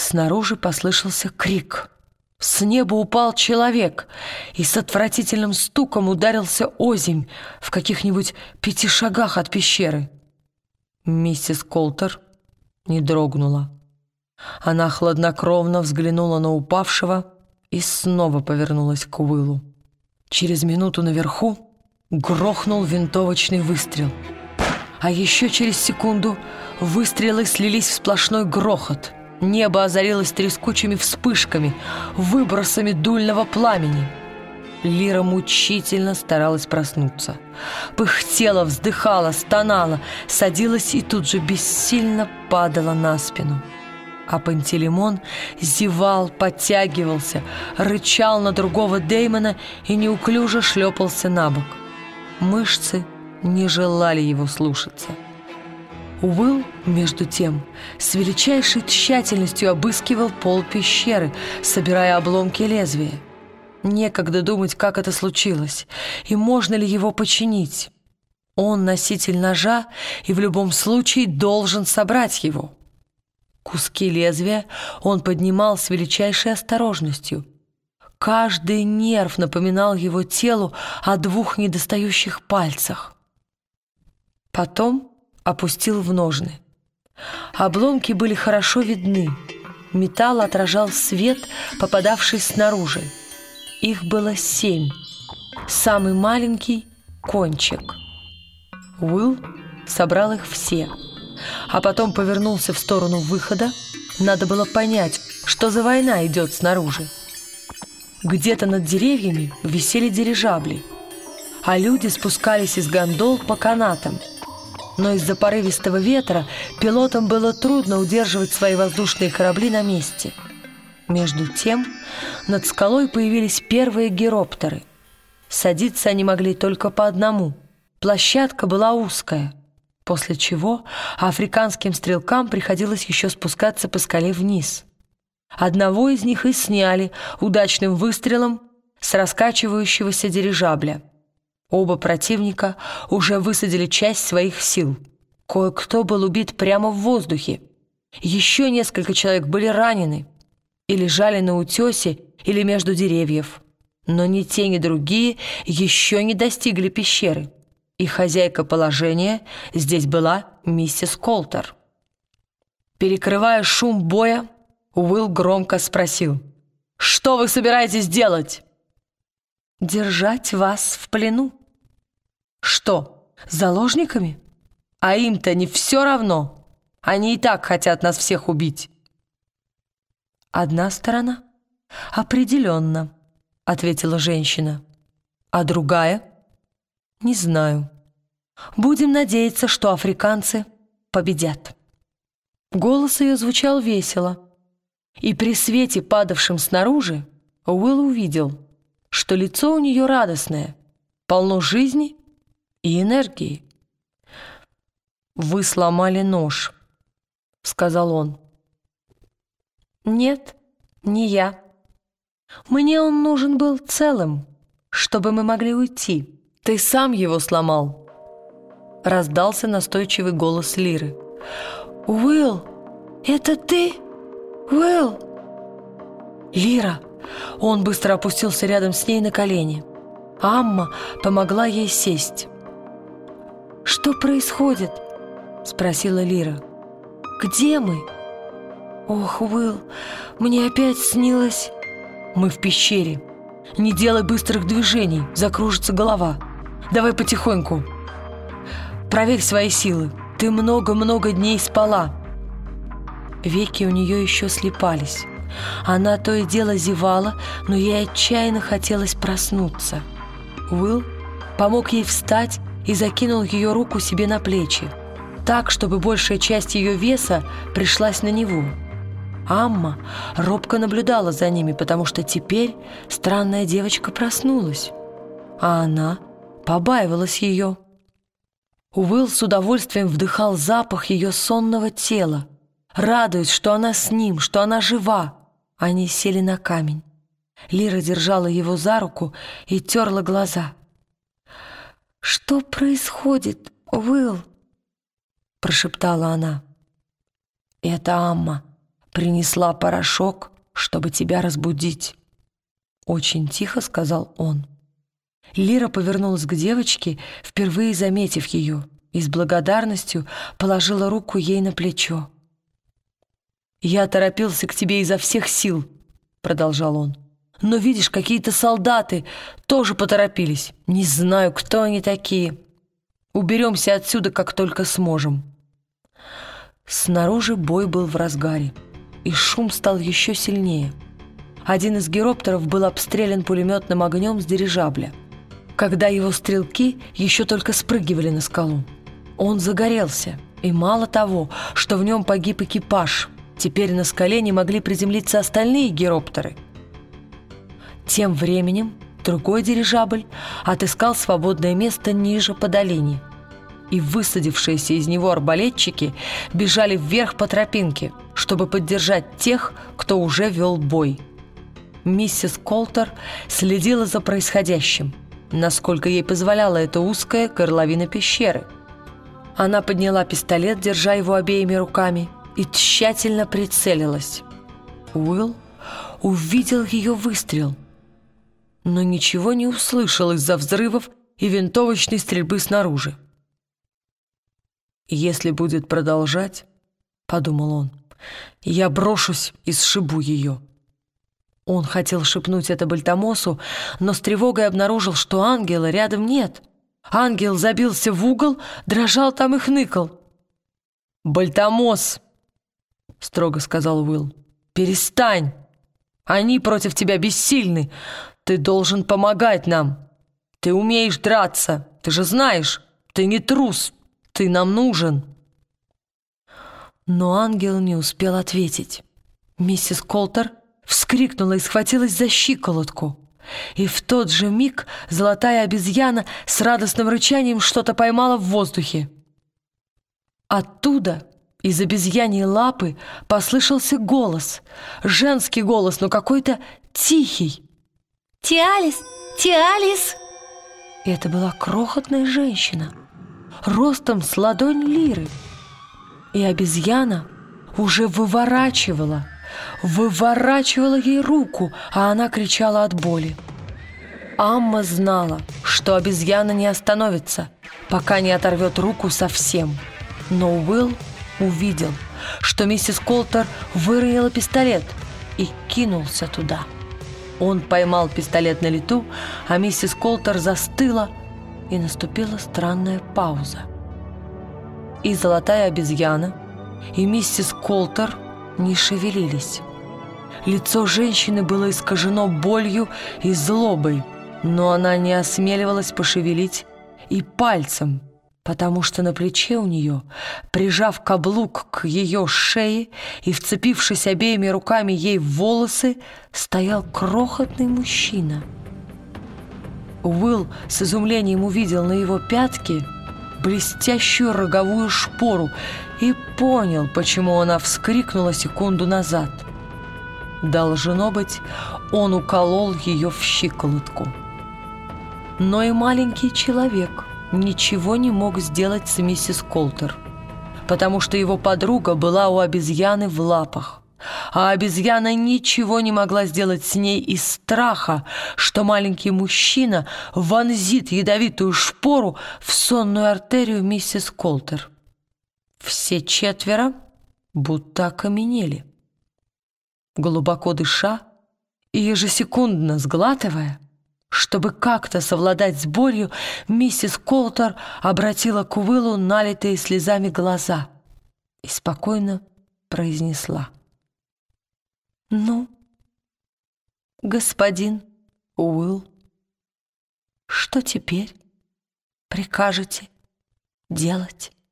Снаружи послышался крик. С неба упал человек и с отвратительным стуком ударился озимь в каких-нибудь 5 шагах от пещеры. Миссис Колтер не дрогнула. Она хладнокровно взглянула на упавшего и снова повернулась к Уиллу. Через минуту наверху грохнул винтовочный выстрел. А еще через секунду выстрелы слились в сплошной грохот. Небо озарилось трескучими вспышками, выбросами дульного пламени. Лира мучительно старалась проснуться. Пыхтела, вздыхала, стонала, садилась и тут же бессильно падала на спину. А Пантелеймон зевал, подтягивался, рычал на другого Дэймона и неуклюже шлепался на бок. Мышцы не желали его слушаться. Уилл, между тем, с величайшей тщательностью обыскивал пол пещеры, собирая обломки лезвия. Некогда думать, как это случилось, и можно ли его починить. Он носитель ножа и в любом случае должен собрать его. Куски лезвия он поднимал с величайшей осторожностью. Каждый нерв напоминал его телу о 2 недостающих пальцах. Потом опустил в ножны. Обломки были хорошо видны. Металл отражал свет, попадавший снаружи. Их было 7. Самый маленький — кончик. Уилл собрал их все, а потом повернулся в сторону выхода. Надо было понять, что за война идет снаружи. Где-то над деревьями висели дирижабли, а люди спускались из гондол по канатам. Но из-за порывистого ветра пилотам было трудно удерживать свои воздушные корабли на месте. Между тем над скалой появились первые гироптеры. Садиться они могли только по одному. Площадка была узкая, после чего африканским стрелкам приходилось еще спускаться по скале вниз. Одного из них и сняли удачным выстрелом с раскачивающегося дирижабля. Оба противника уже высадили часть своих сил. Кое-кто был убит прямо в воздухе. Еще несколько человек были ранены и лежали на утесе или между деревьев. Но ни те, ни другие еще не достигли пещеры. И хозяйка положения здесь была миссис Колтер. Перекрывая шум боя, Уилл громко спросил: «Что вы собираетесь делать?» «Держать вас в плену». «Что, заложниками? А им-то не все равно? Они и так хотят нас всех убить». «Одна сторона определенно», — ответила женщина. «А другая? Не знаю. Будем надеяться, что африканцы победят». Голос ее звучал весело, и при свете, падавшем снаружи, Уилл увидел, что лицо у нее радостное, полно жизни и энергии. «Вы сломали нож», — сказал он. «Нет, не я. Мне он нужен был целым, чтобы мы могли уйти». «Ты сам его сломал», — раздался настойчивый голос Лиры. «Уилл, это ты? Уилл?» «Лира!» Он быстро опустился рядом с ней на колени. Амма помогла ей сесть. «Что происходит?» — спросила Лира. «Где мы?» «Ох, Уилл, мне опять снилось...» «Мы в пещере. Не делай быстрых движений, закружится голова. Давай потихоньку. Проверь свои силы. Ты много-много дней спала». Веки у нее еще слипались. Она то и дело зевала, но ей отчаянно хотелось проснуться. Уилл помог ей встать и закинул ее руку себе на плечи, так, чтобы большая часть ее веса пришлась на него. Амма робко наблюдала за ними, потому что теперь странная девочка проснулась, а она побаивалась ее. Уилл с удовольствием вдыхал запах ее сонного тела, радуясь, что она с ним, что она жива. Они сели на камень. Лира держала его за руку и терла глаза. «Что происходит, Уилл?» — прошептала она. «Это Амма принесла порошок, чтобы тебя разбудить», — очень тихо сказал он. Лира повернулась к девочке, впервые заметив ее, и с благодарностью положила руку ей на плечо. «Я торопился к тебе изо всех сил», — продолжал он. «Но, видишь, какие-то солдаты тоже поторопились. Не знаю, кто они такие. Уберемся отсюда, как только сможем». Снаружи бой был в разгаре, и шум стал еще сильнее. Один из гироптеров был обстрелян пулеметным огнем с дирижабля, когда его стрелки еще только спрыгивали на скалу. Он загорелся, и мало того, что в нем погиб экипаж, теперь на скале не могли приземлиться остальные гироптеры. Тем временем другой дирижабль отыскал свободное место ниже по долине, и высадившиеся из него арбалетчики бежали вверх по тропинке, чтобы поддержать тех, кто уже вел бой. Миссис Колтер следила за происходящим, насколько ей позволяла эта узкая горловина пещеры. Она подняла пистолет, держа его обеими руками, и тщательно прицелилась. Уилл увидел ее выстрел, но ничего не услышал из-за взрывов и винтовочной стрельбы снаружи. «Если будет продолжать, — подумал он, — я брошусь и сшибу ее». Он хотел шепнуть это Бальтамосу, но с тревогой обнаружил, что ангела рядом нет. Ангел забился в угол, дрожал там и хныкал. «Бальтамос, — строго сказал Уилл, — перестань! Они против тебя бессильны. Ты должен помогать нам. Ты умеешь драться, ты же знаешь, ты не трус, ты нам нужен». Но ангел не успел ответить. Миссис Колтер вскрикнула и схватилась за щиколотку. И в тот же миг золотая обезьяна с радостным рычанием что-то поймала в воздухе. Оттуда, из обезьяньей лапы, послышался голос. Женский голос, но какой-то тихий. «Тиалис! Тиалис!» Это была крохотная женщина, ростом с ладонь Лиры. И обезьяна уже выворачивала ей руку, а она кричала от боли. Амма знала, что обезьяна не остановится, пока не оторвет руку совсем. Но Уилл увидел, что миссис Колтер выронила пистолет и кинулся туда. Он поймал пистолет на лету, а миссис Колтер застыла, и наступила странная пауза. И золотая обезьяна, и миссис Колтер не шевелились. Лицо женщины было искажено болью и злобой, но она не осмеливалась пошевелить и пальцем, потому что на плече у нее, прижав каблук к ее шее и вцепившись обеими руками ей в волосы, стоял крохотный мужчина. Уилл с изумлением увидел на его пятке блестящую роговую шпору и понял, почему она вскрикнула секунду назад. Должно быть, он уколол ее в щиколотку. Но и маленький человек ничего не мог сделать с миссис Колтер, потому что его подруга была у обезьяны в лапах, а обезьяна ничего не могла сделать с ней из страха, что маленький мужчина вонзит ядовитую шпору в сонную артерию миссис Колтер. Все четверо будто окаменели. Глубоко дыша и ежесекундно сглатывая, чтобы как-то совладать с болью, миссис Колтер обратила к Уиллу налитые слезами глаза и спокойно произнесла: «Ну, господин Уилл, что теперь прикажете делать?»